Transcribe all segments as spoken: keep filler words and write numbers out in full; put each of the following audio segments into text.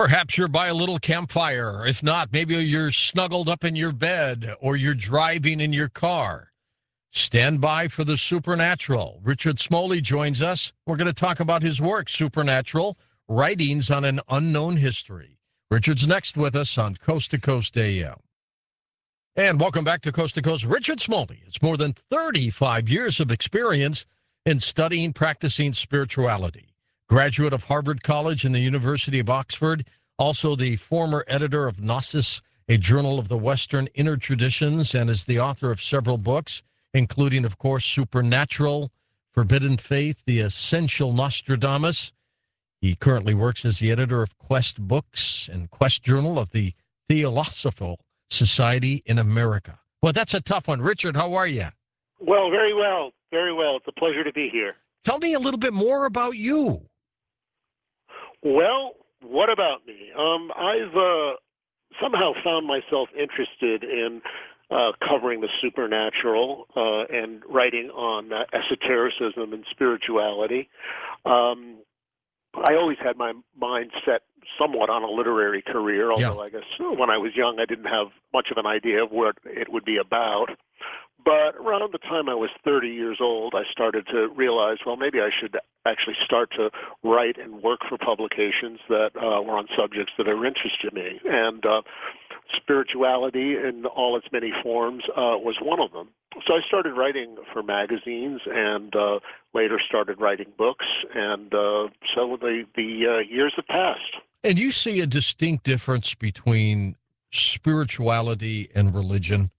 Perhaps you're by a little campfire. If not, maybe you're snuggled up in your bed or you're driving in your car. Stand by for the supernatural. Richard Smalley joins us. We're going to talk about his work, Supernatural, Writings on an Unknown History. Richard's next with us on Coast to Coast A M. And welcome back to Coast to Coast. Richard Smalley has more than thirty-five years of experience in studying, practicing spirituality. Graduate of Harvard College and the University of Oxford, also the former editor of Gnosis, a journal of the Western Inner Traditions, and is the author of several books, including, of course, Supernatural, Forbidden Faith, The Essential Nostradamus. He currently works as the editor of Quest Books and Quest Journal of the Theosophical Society in America. Well, that's a tough one. Richard, how are you? Well, very well. Very well. It's a pleasure to be here. Tell me a little bit more about you. Well, what about me? Um, I've uh, somehow found myself interested in uh, covering the supernatural uh, and writing on uh, esotericism and spirituality. Um, I always had my mind set somewhat on a literary career, although Yeah. I guess when I was young I didn't have much of an idea of what it would be about. But around the time I was thirty years old, I started to realize, well, maybe I should actually start to write and work for publications that uh, were on subjects that are interested me. And uh, spirituality in all its many forms uh, was one of them. So I started writing for magazines and uh, later started writing books. And uh, so the, the uh, years have passed. And you see a distinct difference between spirituality and religion?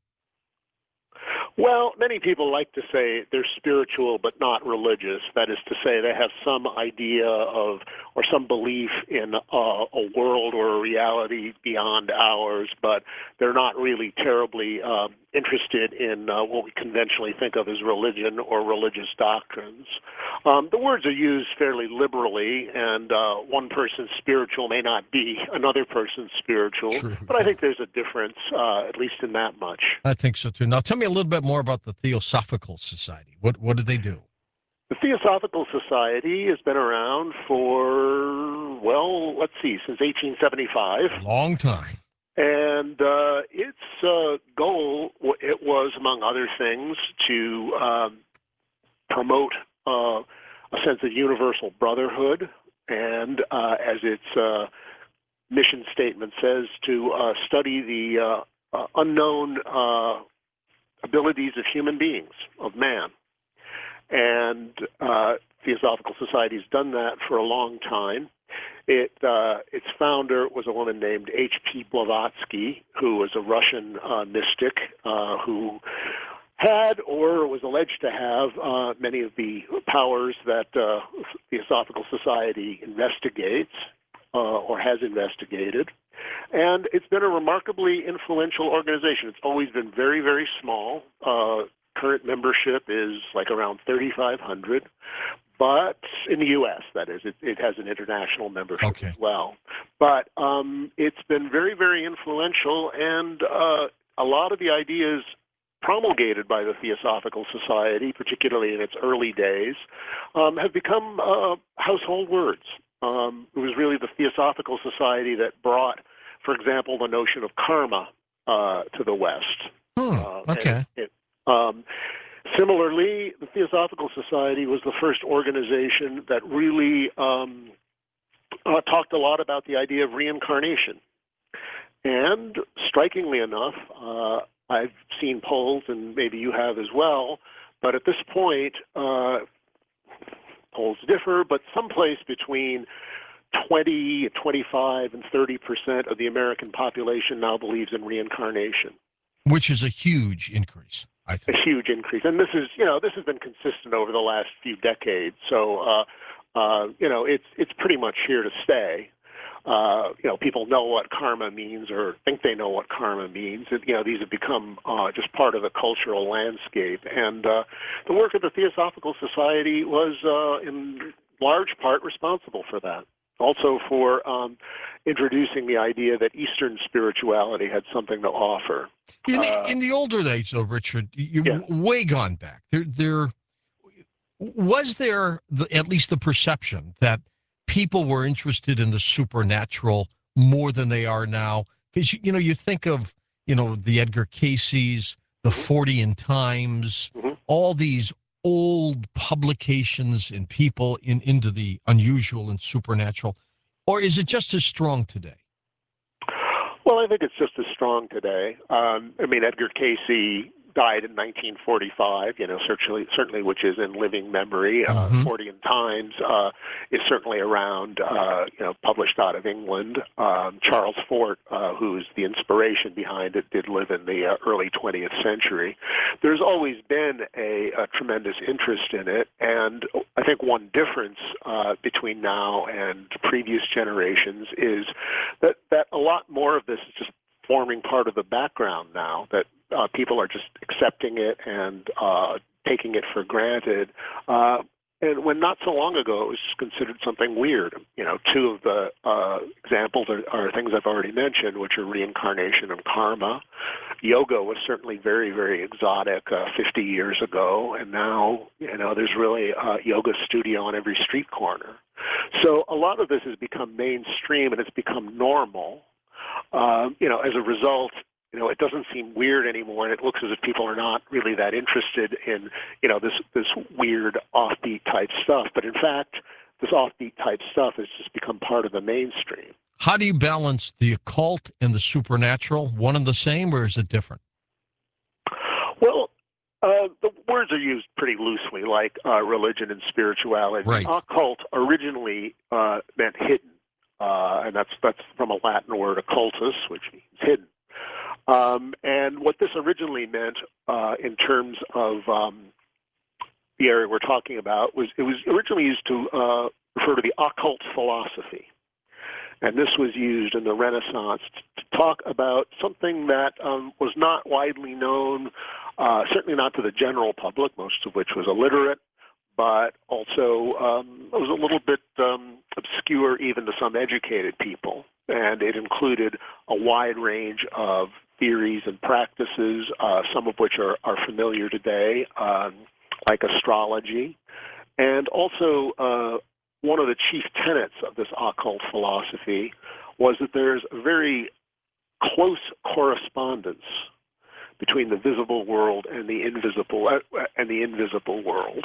Well, many people like to say they're spiritual but not religious. That is to say, they have some idea of or some belief in uh, a world or a reality beyond ours, but they're not really terribly um, interested in uh, what we conventionally think of as religion or religious doctrines. Um, the words are used fairly liberally, and uh, one person's spiritual may not be another person's spiritual, True. but I think there's a difference, uh, at least in that much. I think so, too. Now, tell me a little bit more about the Theosophical Society. What what do they do? The Theosophical Society has been around for, well, let's see, since eighteen seventy-five. Long time. And uh, its uh, goal, it was, among other things, to um, promote uh, a sense of universal brotherhood, and uh, as its uh, mission statement says, to uh, study the uh, uh, unknown uh, abilities of human beings, of man. And uh, Theosophical Society has done that for a long time. It, uh, its founder was a woman named H P Blavatsky, who was a Russian uh, mystic uh, who had or was alleged to have uh, many of the powers that uh, Theosophical Society investigates uh, or has investigated. And it's been a remarkably influential organization. It's always been very, very small. Uh, current membership is like around thirty-five hundred. But in the U S, that is, it, it has an international membership Okay. as well. But um, it's been very, very influential, and uh, a lot of the ideas promulgated by the Theosophical Society, particularly in its early days, um, have become uh, household words. Um, it was really the Theosophical Society that brought, for example, the notion of karma uh, to the West. Hmm. Uh, Okay. and it, um, Similarly, the Theosophical Society was the first organization that really um, uh, talked a lot about the idea of reincarnation. And strikingly enough, uh, I've seen polls, and maybe you have as well, but at this point, uh, polls differ, but someplace between twenty, twenty-five, and thirty percent of the American population now believes in reincarnation. Which is a huge increase, I A think. huge increase, and this is, you know, this has been consistent over the last few decades. So, uh, uh, you know, it's it's pretty much here to stay. Uh, you know, people know what karma means, or think they know what karma means. And, you know, these have become uh, just part of the cultural landscape. And uh, the work of the Theosophical Society was, uh, in large part, responsible for that. Also for um, introducing the idea that Eastern spirituality had something to offer. In the, Uh, in the older days, though, Richard, you Yeah. way gone back. There, there was there the, at least the perception that people were interested in the supernatural more than they are now? Because, you, you know, you think of, you know, the Edgar Cayce's, the Mm-hmm. Fortean Times, Mm-hmm. all these old publications and people in into the unusual and supernatural. Or is it just as strong today? Well, I think it's just as strong today. Um, I mean, Edgar Cayce died in nineteen forty-five, you know, certainly, certainly which is in living memory. Uh, Mm-hmm. Fortean Times uh, is certainly around, uh, you know, published out of England. Um, Charles Fort, uh, who's the inspiration behind it, did live in the uh, early twentieth century. There's always been a, a tremendous interest in it, and I think one difference uh, between now and previous generations is that, that a lot more of this is just forming part of the background now, that uh, people are just accepting it and uh, taking it for granted. Uh, and when not so long ago, it was considered something weird. You know, two of the uh, examples are, are things I've already mentioned, which are reincarnation and karma. Yoga was certainly very, very exotic uh, fifty years ago, and now, you know, there's really a yoga studio on every street corner. So a lot of this has become mainstream, and it's become normal. Um, you know, as a result, you know, it doesn't seem weird anymore, and it looks as if people are not really that interested in, you know, this this weird offbeat type stuff. But in fact, this offbeat type stuff has just become part of the mainstream. How do you balance the occult and the supernatural? One and the same, or is it different? Well, uh, the words are used pretty loosely, like uh, religion and spirituality. Right. Occult originally uh, meant hidden, uh, and that's that's from a Latin word occultus, which means hidden. Um, and what this originally meant uh, in terms of um, the area we're talking about was it was originally used to uh, refer to the occult philosophy. And this was used in the Renaissance to talk about something that um, was not widely known, uh, certainly not to the general public, most of which was illiterate, but also um, it was a little bit um, obscure even to some educated people. And it included a wide range of theories and practices, uh, some of which are, are familiar today, um, like astrology, and also uh, one of the chief tenets of this occult philosophy was that there's a very close correspondence between the visible world and the invisible uh, and the invisible world.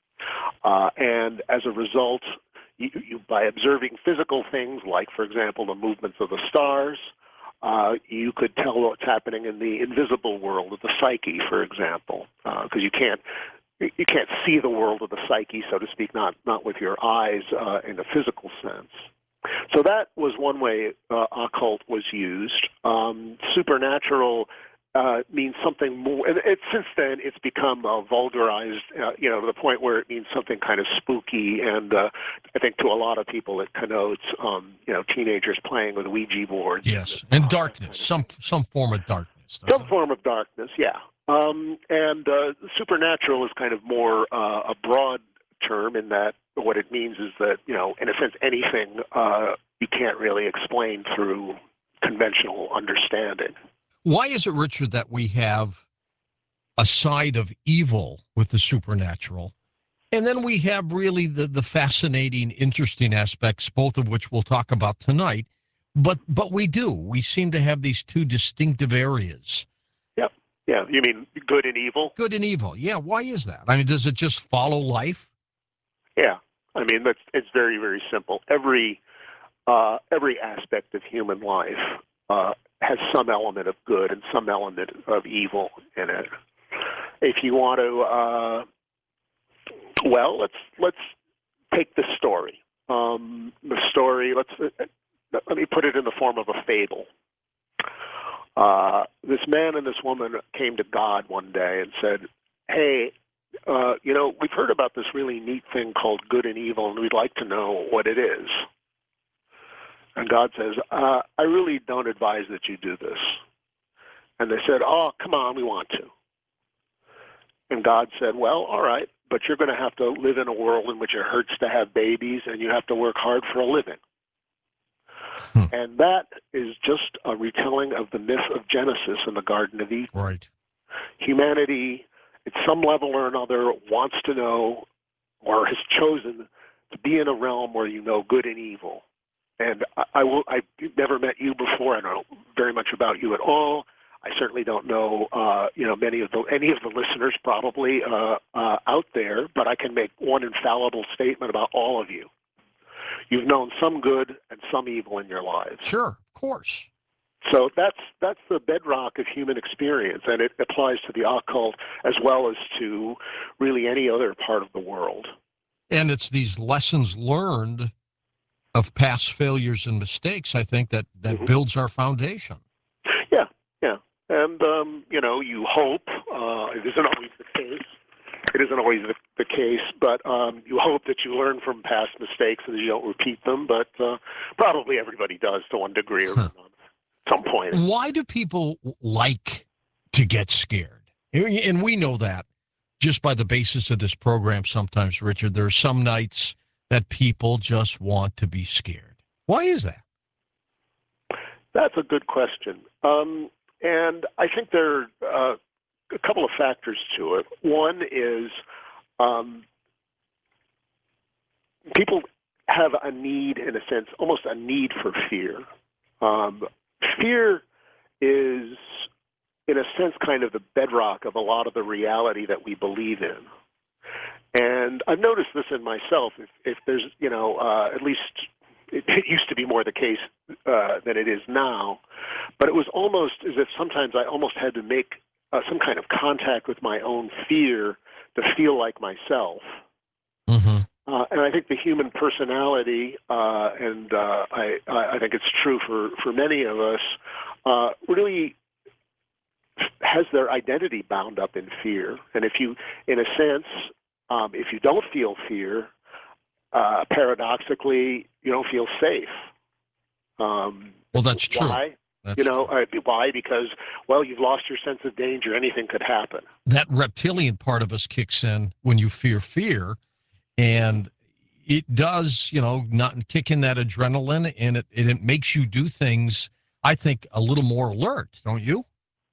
Uh, and as a result, you, you, by observing physical things like, for example, the movements of the stars, uh, you could tell what's happening in the invisible world of the psyche, for example, because uh, you can't you can't see the world of the psyche, so to speak, not not with your eyes uh, in a physical sense. So that was one way uh, occult was used. Um, supernatural uh, means something more, and it, since then it's become uh, vulgarized, uh, you know, to the point where it means something kind of spooky, and uh, I think to a lot of people it connotes, um, you know, teenagers playing with Ouija boards. Yes, and, and uh, darkness, kind of some some form of darkness. some It? form of darkness, yeah. Um, and uh, supernatural is kind of more uh, a broad term in that what it means is that, you know, in a sense, anything uh, you can't really explain through conventional understanding. Why is it, Richard, that we have a side of evil with the supernatural, and then we have really the, the fascinating, interesting aspects, both of which we'll talk about tonight, but but we do. We seem to have these two distinctive areas. Yep. Yeah, you mean good and evil? Good and evil. Yeah, why is that? I mean, does it just follow life? Yeah. I mean, that's it's very, very simple. Every uh, every aspect of human life uh, has some element of good and some element of evil in it. If you want to, uh, well, let's let's take the story. Um, the story. Let's uh, let me put it in the form of a fable. Uh, this man and this woman came to God one day and said, "Hey, uh, you know, we've heard about this really neat thing called good and evil, and we'd like to know what it is." And God says, uh, "I really don't advise that you do this." And they said, "Oh, come on, we want to." And God said, "Well, all right, but you're going to have to live in a world in which it hurts to have babies, and you have to work hard for a living." Hmm. And that is just a retelling of the myth of Genesis in the Garden of Eden. Right. Humanity, at some level or another, wants to know or has chosen to be in a realm where you know good and evil. and I, I will. I've never met you before. I don't know very much about you at all. I certainly don't know, uh, you know, many of the any of the listeners probably uh, uh, out there. But I can make one infallible statement about all of you. You've known some good and some evil in your lives. Sure, of course. So that's that's the bedrock of human experience, and it applies to the occult as well as to really any other part of the world. And it's these lessons learned of past failures and mistakes, I think, that, that mm-hmm. builds our foundation. Yeah, yeah. And, um, you know, you hope, uh, it isn't always the case, it isn't always the, the case, but um, you hope that you learn from past mistakes and that you don't repeat them, but uh, probably everybody does to one degree or another. Some point. Why do people like to get scared? And we know that just by the basis of this program sometimes, Richard. There are some nights that people just want to be scared. Why is that? That's a good question. Um, and I think there are uh, a couple of factors to it. One is um, people have a need, in a sense, almost a need for fear. Um, Fear is, in a sense, kind of the bedrock of a lot of the reality that we believe in. And I've noticed this in myself. If, if there's, you know, uh, at least it, it used to be more the case uh, than it is now, but it was almost as if sometimes I almost had to make uh, some kind of contact with my own fear to feel like myself. Mm-hmm. Uh, and I think the human personality, uh, and uh, I, I think it's true for, for many of us, uh, really has their identity bound up in fear. And if you, in a sense, um, if you don't feel fear, uh, paradoxically, you don't feel safe. Um, well, that's true. Why? That's you know, uh, why? Because, well, you've lost your sense of danger. Anything could happen. That reptilian part of us kicks in when you fear fear. And it does, you know, not kick in that adrenaline, and it, and it makes you do things, I think, a little more alert, don't you?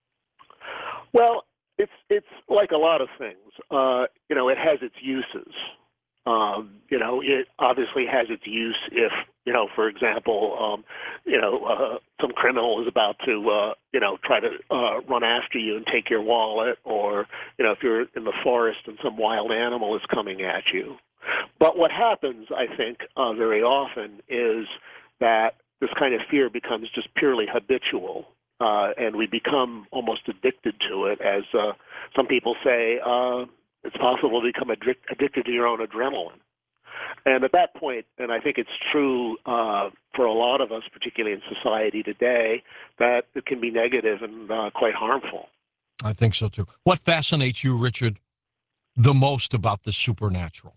Well, it's it's like a lot of things. Uh, you know, it has its uses. Um, you know, it obviously has its use if, you know, for example, um, you know, uh, some criminal is about to, uh, you know, try to uh, run after you and take your wallet, or, you know, if you're in the forest and some wild animal is coming at you. But what happens, I think, uh, very often is that this kind of fear becomes just purely habitual, uh, and we become almost addicted to it. As uh, some people say, uh, it's possible to become addic- addicted to your own adrenaline. And at that point, and I think it's true uh, for a lot of us, particularly in society today, that it can be negative and uh, quite harmful. I think so, too. What fascinates you, Richard, the most about the supernatural?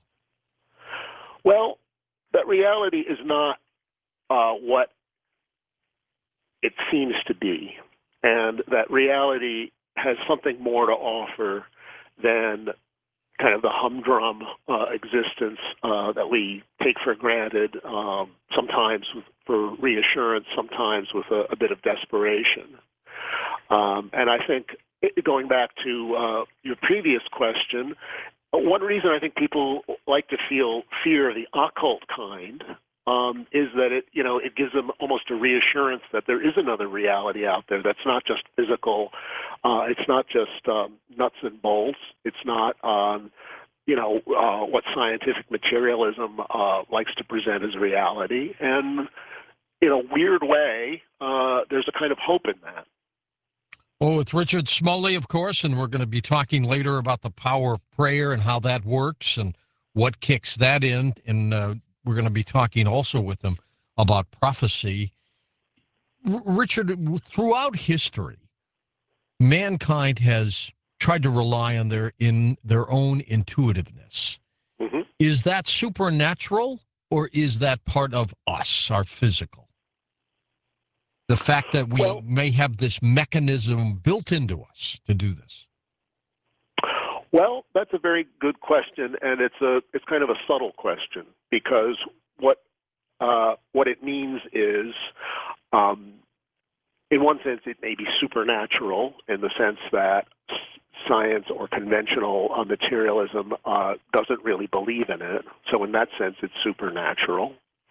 Well, that reality is not uh, what it seems to be, and that reality has something more to offer than kind of the humdrum uh, existence uh, that we take for granted, um, sometimes with, for reassurance, sometimes with a, a bit of desperation. Um, and I think, it, going back to uh, your previous question, one reason I think people like to feel fear of the occult kind um, is that it, you know, it gives them almost a reassurance that there is another reality out there that's not just physical. Uh, it's not just um, nuts and bolts. It's not, um, you know, uh, what scientific materialism uh, likes to present as reality. And in a weird way, uh, there's a kind of hope in that. Well, with Richard Smoley, of course, and we're going to be talking later about the power of prayer and how that works and what kicks that in. And uh, we're going to be talking also with him about prophecy. R- Richard, throughout history, mankind has tried to rely on their in their own intuitiveness. Mm-hmm. Is that supernatural, or is that part of us, our physical? The fact that we well, may have this mechanism built into us to do this? Well, that's a very good question, and it's a it's kind of a subtle question, because what uh, what it means is, um, in one sense, it may be supernatural in the sense that science or conventional uh, materialism uh, doesn't really believe in it. So in that sense, it's supernatural.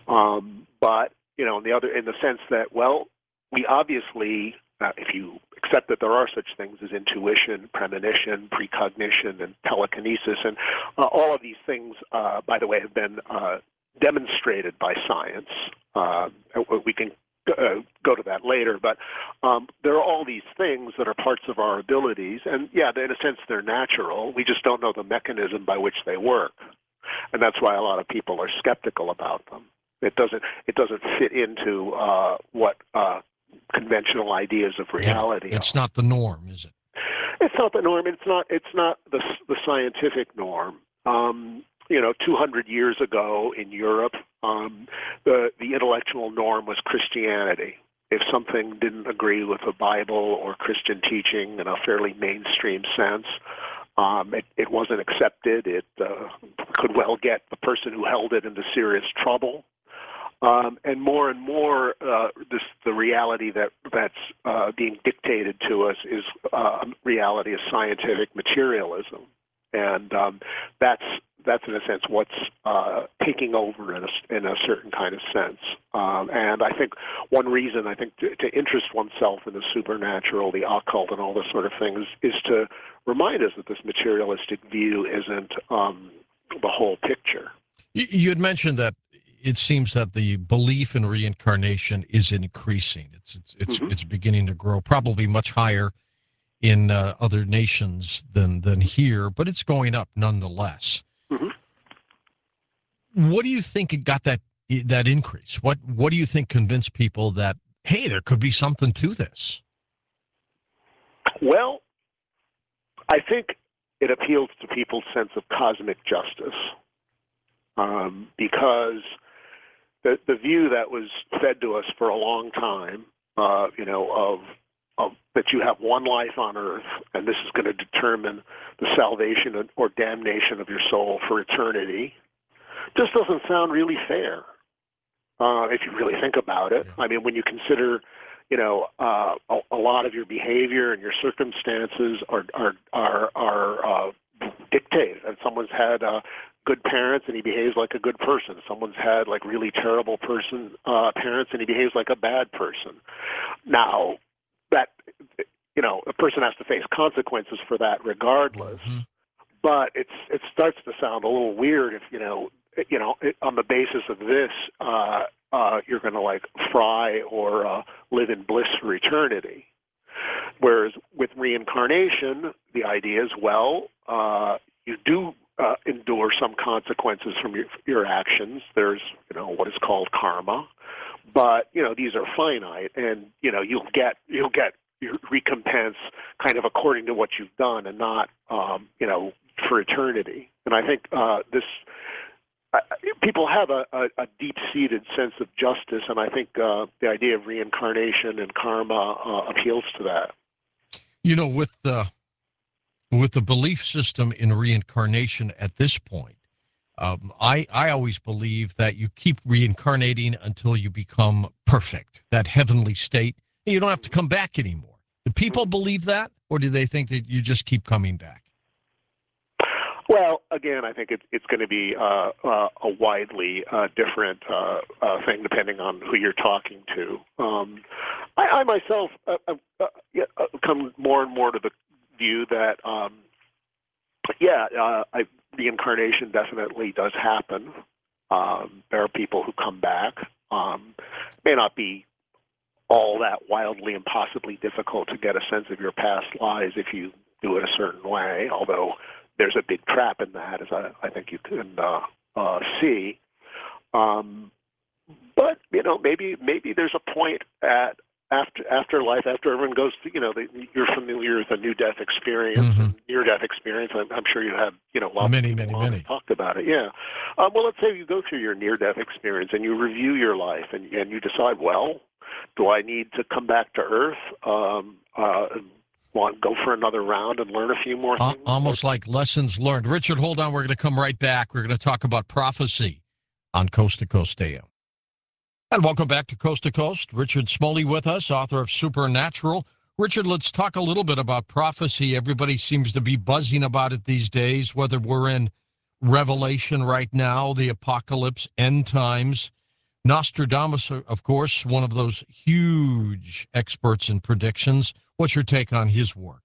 Um, but, you know, in the other, in the sense that, well, we obviously, uh, if you accept that there are such things as intuition, premonition, precognition, and telekinesis, and uh, all of these things, uh, by the way, have been uh, demonstrated by science. Uh, we can uh, go to that later, but um, there are all these things that are parts of our abilities, and yeah, in a sense, they're natural. We just don't know the mechanism by which they work, and that's why a lot of people are skeptical about them. It doesn't. It doesn't fit into uh, what uh, conventional ideas of reality. Yeah, it's are. not the norm, is it? It's not the norm. It's not. It's not the the scientific norm. Um, you know, two hundred years ago in Europe, um, the the intellectual norm was Christianity. If something didn't agree with the Bible or Christian teaching in a fairly mainstream sense, um, it, it wasn't accepted. It uh, could well get the person who held it into serious trouble. Um, and more and more, uh, this, the reality that that's uh, being dictated to us is uh, reality of scientific materialism, and um, that's that's in a sense what's uh, taking over in a, in a certain kind of sense. Um, and I think one reason I think to, to interest oneself in the supernatural, the occult, and all this sort of things is to remind us that this materialistic view isn't um, the whole picture. You, you had mentioned that it seems that the belief in reincarnation is increasing. It's it's it's, mm-hmm. it's beginning to grow, probably much higher in uh, other nations than than here, but it's going up nonetheless. Mm-hmm. What do you think it got that that increase? What what do you think convinced people that, hey, there could be something to this? Well, I think it appeals to people's sense of cosmic justice, um, because The, the view that was fed to us for a long time, uh, you know, of, of that you have one life on earth, and this is going to determine the salvation or damnation of your soul for eternity, just doesn't sound really fair, uh, if you really think about it. Yeah. I mean, when you consider, you know, uh, a, a lot of your behavior and your circumstances are are are, are uh, dictated, and someone's had uh, good parents and he behaves like a good person. Someone's had like really terrible person uh, parents and he behaves like a bad person. Now, that, you know, a person has to face consequences for that regardless. Mm-hmm. But it's it starts to sound a little weird if, you know, you know, it, on the basis of this, uh, uh, you're going to like fry or uh, live in bliss for eternity. Whereas with reincarnation, the idea is, well, uh, you do uh, endure some consequences from your, your actions. There's, you know, what is called karma, but you know these are finite, and you know you'll get you'll get your recompense kind of according to what you've done, and not um, you know for eternity. And I think uh, this. Uh, people have a, a, a deep-seated sense of justice, and I think uh, the idea of reincarnation and karma uh, appeals to that. You know, with the with the belief system in reincarnation at this point, um, I I always believe that you keep reincarnating until you become perfect, that heavenly state, and you don't have to come back anymore. Do people believe that, or do they think that you just keep coming back? Well, again, I think it, it's going to be uh, uh, a widely uh, different uh, uh, thing depending on who you're talking to. Um, I, I myself uh, uh, uh, come more and more to the view that, um, yeah, uh, I, reincarnation definitely does happen. Um, there are people who come back. Um, may not be all that wildly impossibly difficult to get a sense of your past lives if you do it a certain way, although there's a big trap in that, as I, I think you can uh, uh, see. Um, but you know, maybe maybe there's a point at after afterlife, after everyone goes through, you know, the, you're familiar with the near-death experience, mm-hmm. and near-death experience. I'm, I'm sure you have, you know, lots many, of people many, many talked about it. Yeah. Um, well, let's say you go through your near-death experience and you review your life, and, and you decide, well, do I need to come back to Earth? Um, uh, Want go for another round and learn a few more things? Uh, almost like lessons learned. Richard, hold on. We're going to come right back. We're going to talk about prophecy on Coast to Coast A M. And welcome back to Coast to Coast. Richard Smoley with us, author of Supernatural. Richard, let's talk a little bit about prophecy. Everybody seems to be buzzing about it these days, whether we're in Revelation right now, the apocalypse, end times. Nostradamus, of course, one of those huge experts in predictions. What's your take on his work?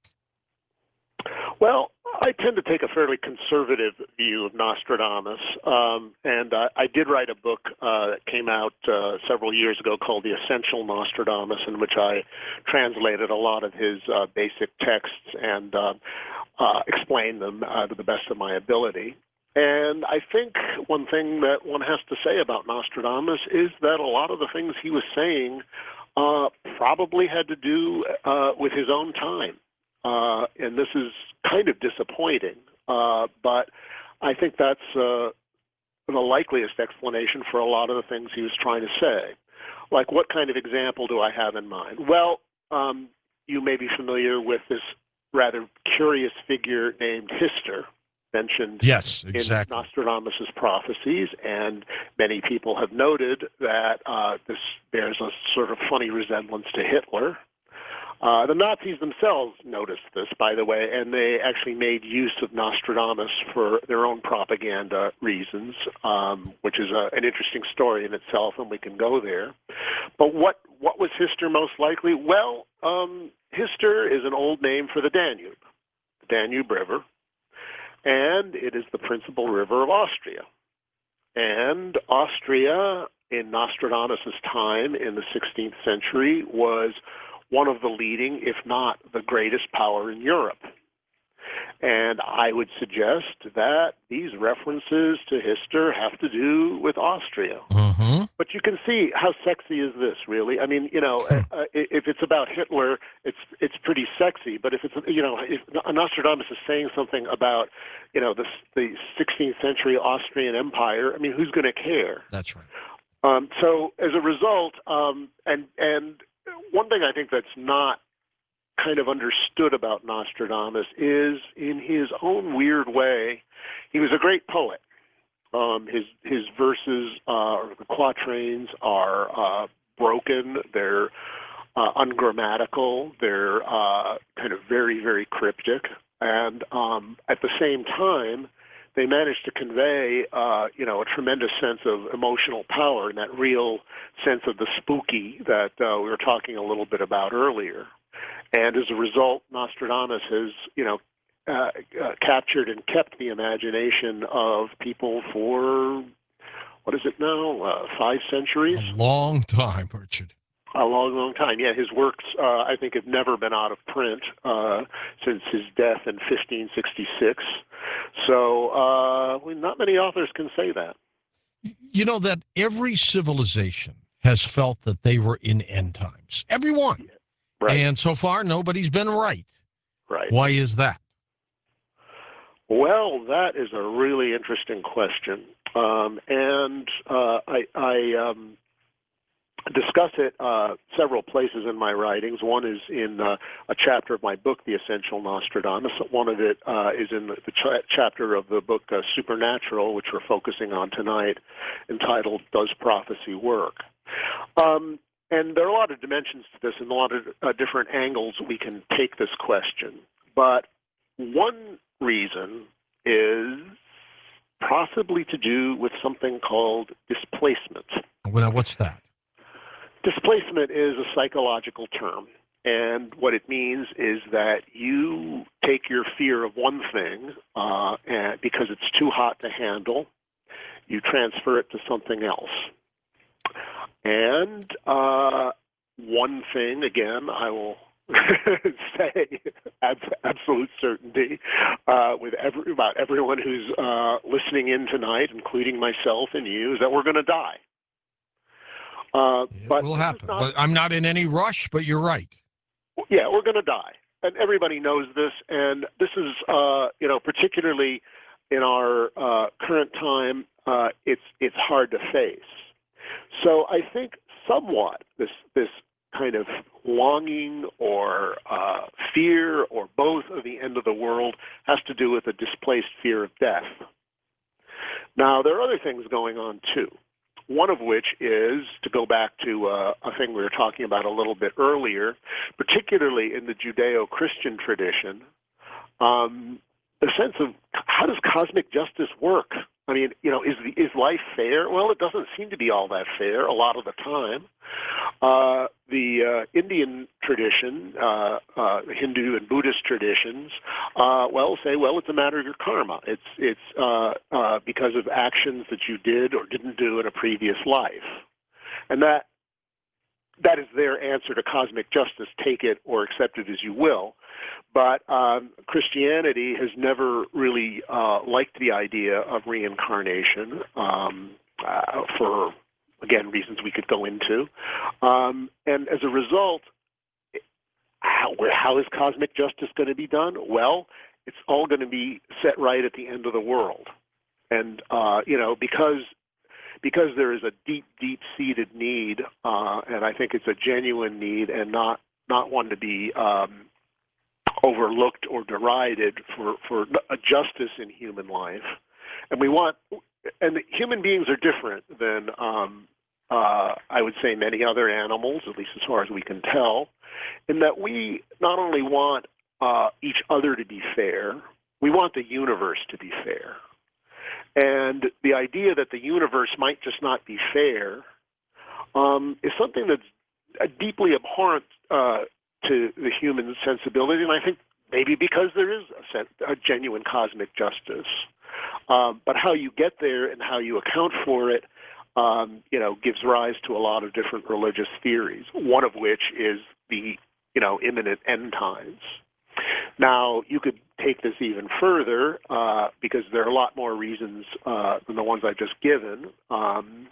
Well, I tend to take a fairly conservative view of Nostradamus, um, and uh, I did write a book uh, that came out uh, several years ago called The Essential Nostradamus, in which I translated a lot of his uh, basic texts and uh, uh, explained them uh, to the best of my ability. And I think one thing that one has to say about Nostradamus is that a lot of the things he was saying uh, probably had to do uh, with his own time. Uh, and this is kind of disappointing, uh, but I think that's uh, the likeliest explanation for a lot of the things he was trying to say. Like, what kind of example do I have in mind? Well, um, you may be familiar with this rather curious figure named Hister, mentioned yes, exactly. in Nostradamus' prophecies, and many people have noted that uh, this bears a sort of funny resemblance to Hitler. Uh, the Nazis themselves noticed this, by the way, and they actually made use of Nostradamus for their own propaganda reasons, um, which is a, an interesting story in itself, and we can go there. But what, what was Hister most likely? Well, um, Hister is an old name for the Danube, the Danube River, and it is the principal river of Austria. And Austria, in Nostradamus' time in the sixteenth century, was one of the leading, if not the greatest power in Europe. And I would suggest that these references to Hister have to do with Austria. Mm-hmm. But you can see how sexy is this, really? I mean, you know, uh, if it's about Hitler, it's it's pretty sexy. But if it's, you know, if Nostradamus is saying something about, you know, the, the sixteenth century Austrian Empire, I mean, who's going to care? That's right. Um, so as a result, um, and and one thing I think that's not kind of understood about Nostradamus is, in his own weird way, he was a great poet. Um, his his verses, uh, or the quatrains, are uh, broken. They're uh, ungrammatical. They're uh, kind of very, very cryptic. And um, at the same time, they managed to convey, uh, you know, a tremendous sense of emotional power and that real sense of the spooky that uh, we were talking a little bit about earlier. And as a result, Nostradamus has, you know, uh, uh, captured and kept the imagination of people for, what is it now, uh, five centuries? A long time, Richard. A long, long time. Yeah, his works, uh, I think, have never been out of print uh, since his death in fifteen sixty-six. So uh, well, not many authors can say that. You know that every civilization has felt that they were in end times. Everyone. Yeah. Right. And so far, nobody's been right. Right. Why is that? Well, that is a really interesting question. Um, and uh, I... I um, discuss it uh, several places in my writings. One is in uh, a chapter of my book, The Essential Nostradamus. One of it uh, is in the ch- chapter of the book uh, Supernatural, which we're focusing on tonight, entitled Does Prophecy Work? Um, and there are a lot of dimensions to this and a lot of uh, different angles we can take this question. But one reason is possibly to do with something called displacement. Well, what's that? Displacement is a psychological term, and what it means is that you take your fear of one thing, uh, and because it's too hot to handle, you transfer it to something else. And uh, one thing, again, I will say ab- absolute certainty uh, with every, about everyone who's uh, listening in tonight, including myself and you, is that we're going to die. Uh, it but will happen. not, But I'm not in any rush, but you're right. Yeah, we're going to die. And everybody knows this. And this is, uh, you know, particularly in our uh, current time, uh, it's it's hard to face. So I think somewhat this this kind of longing or uh, fear or both of the end of the world has to do with a displaced fear of death. Now, there are other things going on, too. One of which is, to go back to uh, a thing we were talking about a little bit earlier, particularly in the Judeo-Christian tradition, um, the sense of how does cosmic justice work? I mean, you know, is the, is life fair? Well, it doesn't seem to be all that fair a lot of the time. Uh, the uh, Indian tradition, uh, uh, Hindu and Buddhist traditions, uh, well, say, well, it's a matter of your karma. It's it's uh, uh, because of actions that you did or didn't do in a previous life, and that that is their answer to cosmic justice. Take it or accept it as you will. But um, Christianity has never really uh, liked the idea of reincarnation um, uh, for, again, reasons we could go into. Um, and as a result, how, how is cosmic justice going to be done? Well, it's all going to be set right at the end of the world. And, uh, you know, because because there is a deep, deep-seated need, uh, and I think it's a genuine need and not, not one to be um, overlooked or derided for, for a justice in human life. And we want, and human beings are different than, um, uh, I would say, many other animals, at least as far as we can tell, in that we not only want uh, each other to be fair, we want the universe to be fair. And the idea that the universe might just not be fair um, is something that's uh, deeply abhorrent uh, to the human sensibility, and I think maybe because there is a, sen- a genuine cosmic justice. Um, but how you get there and how you account for it, um, you know, gives rise to a lot of different religious theories, one of which is the, you know, imminent end times. Now, you could take this even further uh, because there are a lot more reasons uh, than the ones I've just given. Um,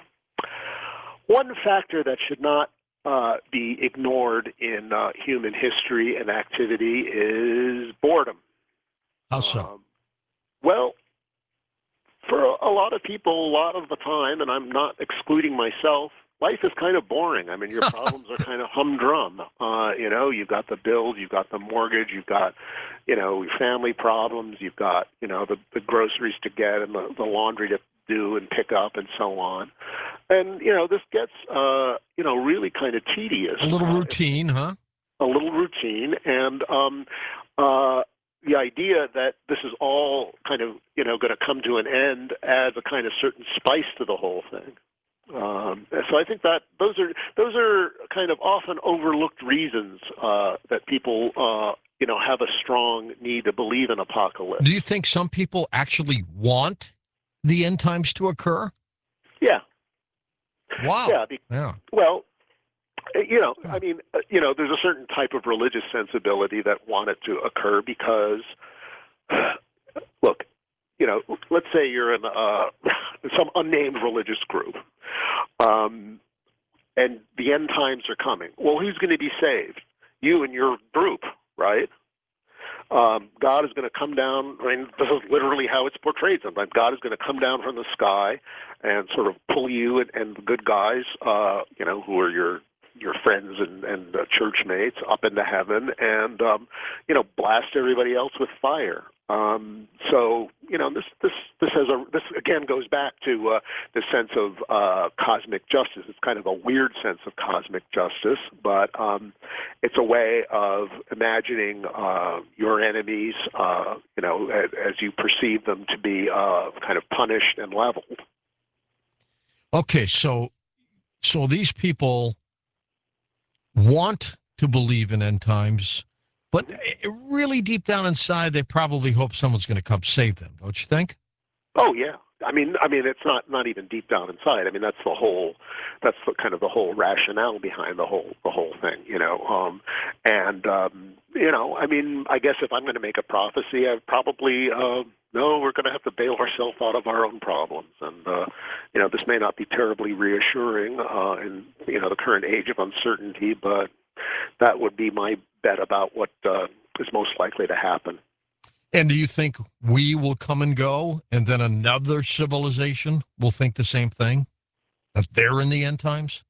one factor that should not uh, be ignored in uh, human history and activity is boredom. How so? Um, well, for a lot of people, a lot of the time, and I'm not excluding myself, life is kind of boring. I mean, your problems are kind of humdrum. Uh, you know, you've got the bills, you've got the mortgage, you've got, you know, your family problems, you've got, you know, the, the groceries to get and the, the laundry to do and pick up and so on. And, you know, this gets, uh, you know, really kind of tedious. A little uh, routine, huh? A little routine. And um, uh, the idea that this is all kind of, you know, going to come to an end adds a kind of certain spice to the whole thing. Um, so I think that those are those are kind of often overlooked reasons uh, that people, uh, you know, have a strong need to believe in apocalypse. Do you think some people actually want the end times to occur? Yeah. Wow. Yeah. Be- yeah. Well, you know, I mean, you know, there's a certain type of religious sensibility that want it to occur because, look, you know, let's say you're in uh, some unnamed religious group, um, and the end times are coming. Well, who's going to be saved? You and your group, right? Um, God is going to come down. I mean, this is literally how it's portrayed sometimes. God is going to come down from the sky and sort of pull you and, and the good guys, uh, you know, who are your your friends and, and uh, church mates up into heaven and, um, you know, blast everybody else with fire. Um, so, you know, this, this, this has a, this again goes back to, uh, the sense of, uh, cosmic justice. It's kind of a weird sense of cosmic justice, but, um, it's a way of imagining, uh, your enemies, uh, you know, as, as you perceive them to be, uh, kind of punished and leveled. Okay. So, so these people want to believe in end times, but really deep down inside, they probably hope someone's going to come save them. Don't you think? Oh yeah. I mean, I mean, it's not, not even deep down inside. I mean, that's the whole, that's the kind of the whole rationale behind the whole, the whole thing, you know. Um, and um, you know, I mean, I guess if I'm going to make a prophecy, I'd probably uh, no, we're going to have to bail ourselves out of our own problems, and uh, you know, this may not be terribly reassuring uh, in you know the current age of uncertainty, but that would be my bet about what uh, is most likely to happen. And do you think we will come and go, and then another civilization will think the same thing, that they're in the end times?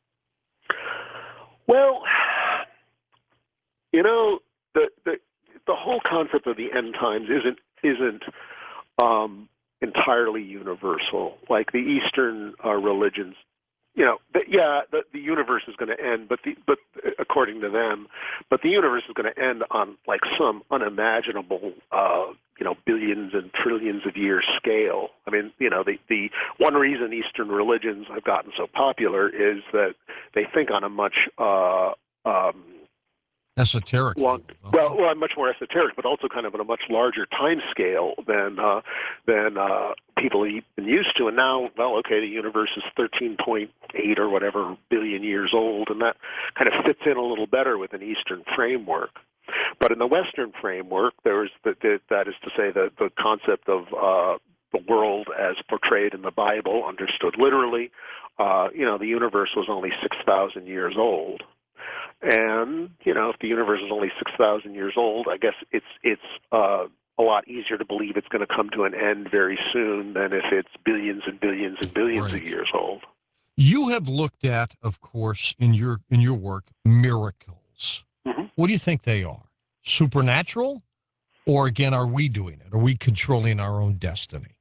Well, you know, the the the whole concept of the end times isn't isn't um, entirely universal. Like the Eastern uh, religions, you know, the, yeah, the, the universe is going to end, but the but according to them, but the universe is going to end on like some unimaginable uh, you know, billions and trillions of years scale. I mean, you know, the, the one reason Eastern religions have gotten so popular is that they think on a much uh, um, esoteric. long, well, well, much more esoteric, but also kind of on a much larger time scale than uh, than uh, people have been used to. And now, well, okay, the universe is thirteen point eight or whatever billion years old, and that kind of fits in a little better with an Eastern framework. But in the Western framework, there's the, the, that is to say, the, the concept of uh, the world as portrayed in the Bible, understood literally. Uh, you know, the universe was only six thousand years old. And, you know, if the universe is only six thousand years old, I guess it's it's uh, a lot easier to believe it's going to come to an end very soon than if it's billions and billions and billions right. of years old. You have looked at, of course, in your in your work, miracles. Mm-hmm. What do you think they are? Supernatural? Or, again, are we doing it? Are we controlling our own destiny?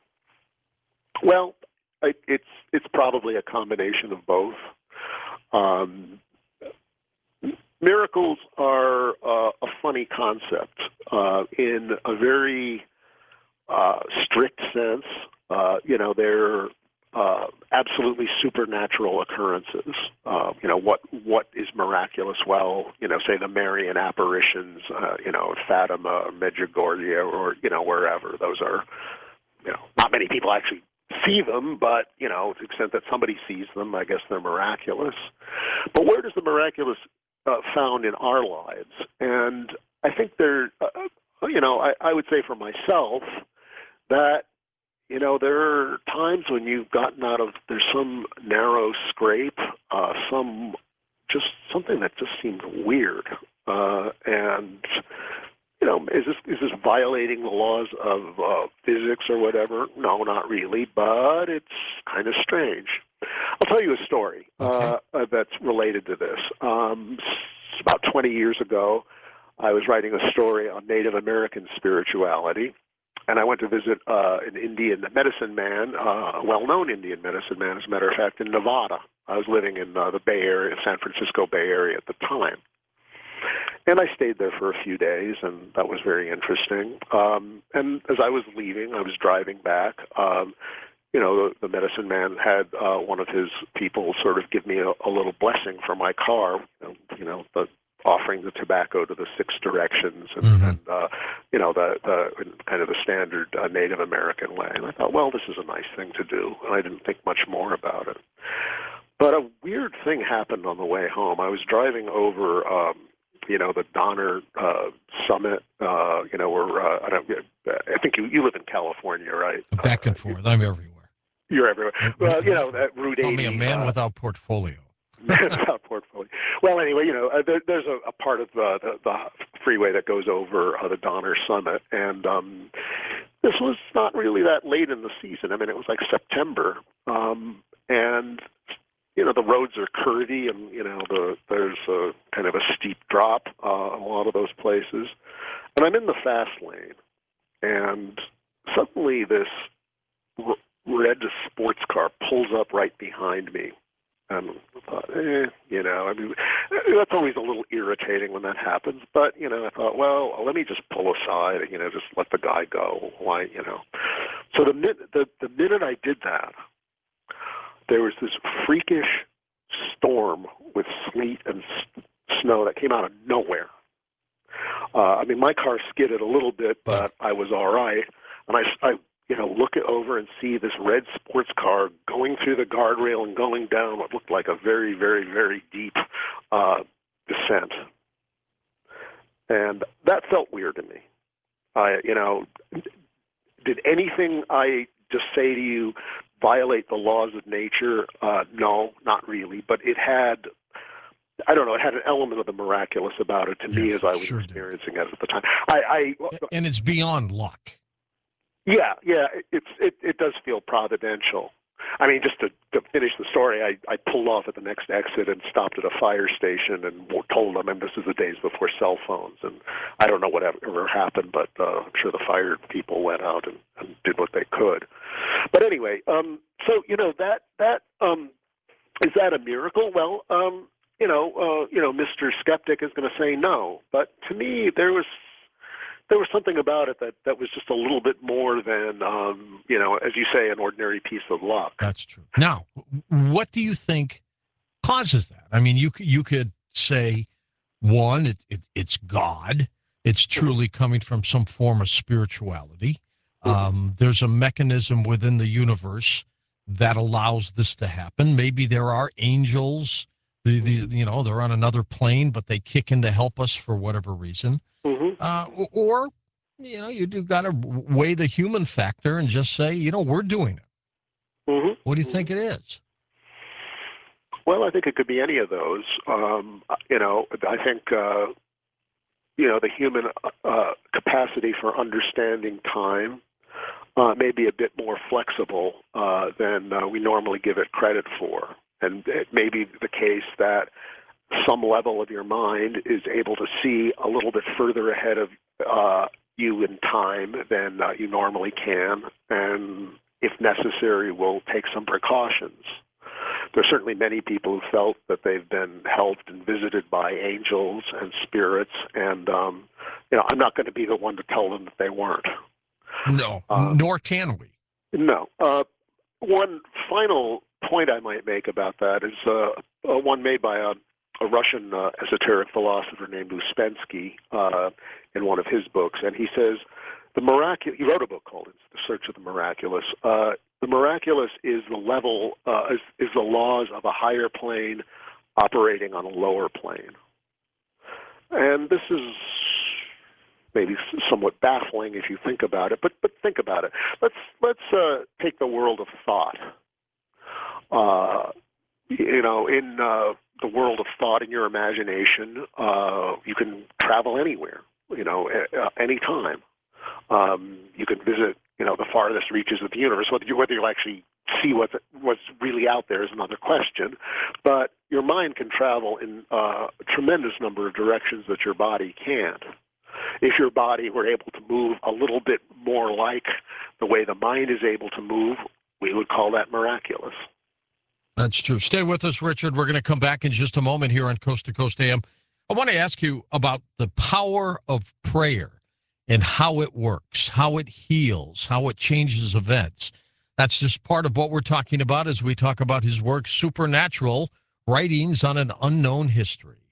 Well, I, it's it's probably a combination of both. Um, miracles are uh, a funny concept. Uh, in a very uh, strict sense, uh, you know, they're Uh, absolutely supernatural occurrences. Uh, you know, what what is miraculous? Well, you know, say the Marian apparitions, uh, you know, Fatima, Medjugorje, or, you know, wherever. Those are, you know, not many people actually see them, but, you know, to the extent that somebody sees them, I guess they're miraculous. But where does the miraculous uh, found in our lives? And I think there, uh, you know, I, I would say for myself that, you know, there are times when you've gotten out of, there's some narrow scrape, uh, some, just something that just seemed weird. Uh, and, you know, is this, is this violating the laws of uh, physics or whatever? No, not really, but it's kind of strange. I'll tell you a story Okay. uh, that's related to this. Um, about twenty years ago, I was writing a story on Native American spirituality. And I went to visit uh, an Indian medicine man, uh, a well-known Indian medicine man, as a matter of fact, in Nevada. I was living in uh, the Bay Area, San Francisco Bay Area at the time. And I stayed there for a few days, and that was very interesting. Um, and as I was leaving, I was driving back. Um, you know, the, the medicine man had uh, one of his people sort of give me a, a little blessing for my car, you know, the offering the tobacco to the six directions and, Mm-hmm. and uh, you know, the, the kind of the standard uh, Native American way. And I thought, well, this is a nice thing to do. And I didn't think much more about it. But a weird thing happened on the way home. I was driving over, um, you know, the Donner uh, Summit, uh, you know, where, uh, I don't, I think you, you live in California, right? Back and uh, forth. I'm everywhere. You're everywhere. Well, you know, that Route eighty. Call me a man uh, without portfolio. Without portfolio. Well, anyway, you know, uh, there, there's a, a part of uh, the, the freeway that goes over uh, the Donner Summit, and um, this was not really that late in the season. I mean, it was like September, um, and you know, the roads are curvy, and you know, the, there's a kind of a steep drop uh, in a lot of those places. And I'm in the fast lane, and suddenly this r- red sports car pulls up right behind me. And I thought, eh, you know, I mean, that's always a little irritating when that happens. But, you know, I thought, well, let me just pull aside, you know, just let the guy go. Why, you know. So the, the, the minute I did that, there was this freakish storm with sleet and s- snow that came out of nowhere. Uh, I mean, my car skidded a little bit, but I was all right. And I, I you know, look it over and see this red sports car going through the guardrail and going down what looked like a very, very, very deep uh, descent. And that felt weird to me. I, you know, did anything I just say to you violate the laws of nature? Uh, no, not really. But it had, I don't know, it had an element of the miraculous about it to me Yeah, as I was sure experiencing it at the time. I, I And it's beyond luck. Yeah, yeah, it's it, it does feel providential. I mean, just to, to finish the story, I, I pulled off at the next exit and stopped at a fire station and told them, and this is the days before cell phones, and I don't know what ever happened, but uh, I'm sure the fire people went out and, and did what they could. But anyway, um, so, you know, that, that um, is that a miracle? Well, um, you know, uh, you know, Mister Skeptic is going to say no, but to me, there was there was something about it that, that was just a little bit more than, um, you know, as you say, an ordinary piece of luck. That's true. Now, what do you think causes that? I mean, you you could say, one, it, it, it's God. It's truly coming from some form of spirituality. Um, there's a mechanism within the universe that allows this to happen. Maybe there are angels, the, the you know, they're on another plane, but they kick in to help us for whatever reason. Mm-hmm. Uh, or, you know, you do got to weigh the human factor and just say, you know, we're doing it. Mm-hmm. What do you mm-hmm. think it is? Well, I think it could be any of those. Um, you know, I think, uh, you know, the human uh, capacity for understanding time uh, may be a bit more flexible uh, than uh, we normally give it credit for. And it may be the case that some level of your mind is able to see a little bit further ahead of uh, you in time than uh, you normally can, and if necessary, will take some precautions. There are certainly many people who felt that they've been helped and visited by angels and spirits, and um, you know, I'm not going to be the one to tell them that they weren't. No, um, nor can we. No. Uh, one final point I might make about that is uh, uh, one made by a, a Russian uh, esoteric philosopher named Uspensky uh, in one of his books, and he says the miraculous. He wrote a book called "The Search of the Miraculous." Uh, the miraculous is the level, uh, is, is the laws of a higher plane operating on a lower plane, and this is maybe somewhat baffling if you think about it, but but think about it. Let's let's uh, take the world of thought. Uh, you know, in uh, the world of thought, in your imagination, uh, you can travel anywhere. You know, uh, anytime. Um, you can visit, you know, the farthest reaches of the universe. Whether you whether you actually see what's what's really out there is another question. But your mind can travel in uh, a tremendous number of directions that your body can't. If your body were able to move a little bit more like the way the mind is able to move, we would call that miraculous. That's true. Stay with us, Richard. We're going to come back in just a moment here on Coast to Coast A M. I want to ask you about the power of prayer and how it works, how it heals, how it changes events. That's just part of what we're talking about as we talk about his work, Supernatural, Writings on an Unknown History.